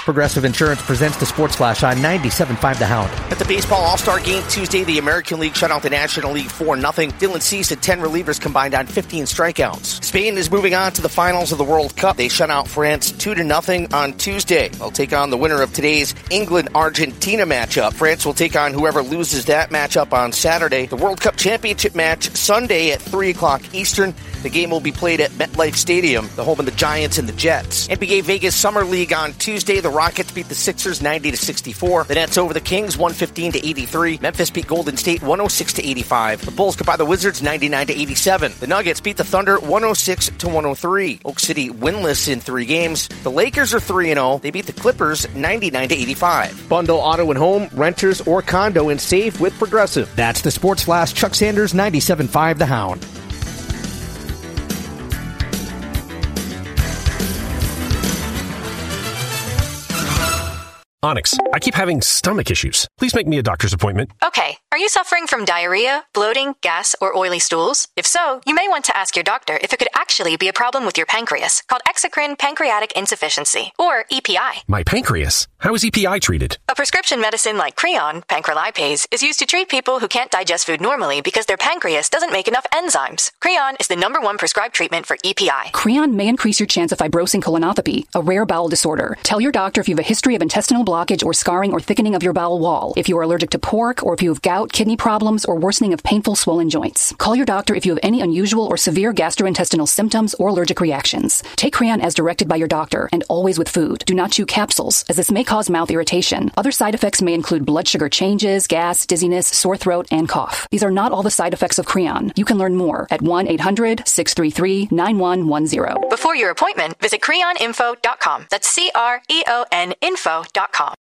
Progressive Insurance presents the Sports Flash on 97.5 The Hound. At the Baseball All-Star Game Tuesday, the American League shut out the National League 4-0. Dylan Cease had 10 relievers combined on 15 strikeouts. Spain is moving on to the finals of the World Cup. They shut out France 2-0 on Tuesday. They'll take on the winner of today's England-Argentina matchup. France will take on whoever loses that matchup on Saturday. The World Cup Championship match Sunday at 3 o'clock Eastern. The game will be played at MetLife Stadium, the home of the Giants and the Jets. NBA Vegas Summer League on Tuesday. The Rockets beat the Sixers 90-64. The Nets over the Kings 115-83. Memphis beat Golden State 106-85. The Bulls got by the Wizards 99-87. The Nuggets beat the Thunder 106-103. Oak City winless in 3 games. The Lakers are 3-0. They beat the Clippers 99-85. Bundle auto and home, renters, or condo and save with Progressive. That's the Sports Flash. Chuck Sanders, 97.5 The Hound. Onyx, I keep having stomach issues. Please make me a doctor's appointment. Okay, are you suffering from diarrhea, bloating, gas, or oily stools? If so, you may want to ask your doctor if it could actually be a problem with your pancreas, called exocrine pancreatic insufficiency, or EPI. My pancreas? How is EPI treated? A prescription medicine like Creon, pancrelipase, is used to treat people who can't digest food normally because their pancreas doesn't make enough enzymes. Creon is the #1 prescribed treatment for EPI. Creon may increase your chance of fibrosing colonopathy, a rare bowel disorder. Tell your doctor if you have a history of intestinal blockage or scarring or thickening of your bowel wall, if you are allergic to pork, or if you have gout, kidney problems, or worsening of painful swollen joints. Call your doctor if you have any unusual or severe gastrointestinal symptoms or allergic reactions. Take Creon as directed by your doctor, and always with food. Do not chew capsules, as this may cause mouth irritation. Other side effects may include blood sugar changes, gas, dizziness, sore throat, and cough. These are not all the side effects of Creon. You can learn more at 1-800-633-9110. Before your appointment, visit creoninfo.com. That's CREON info.com.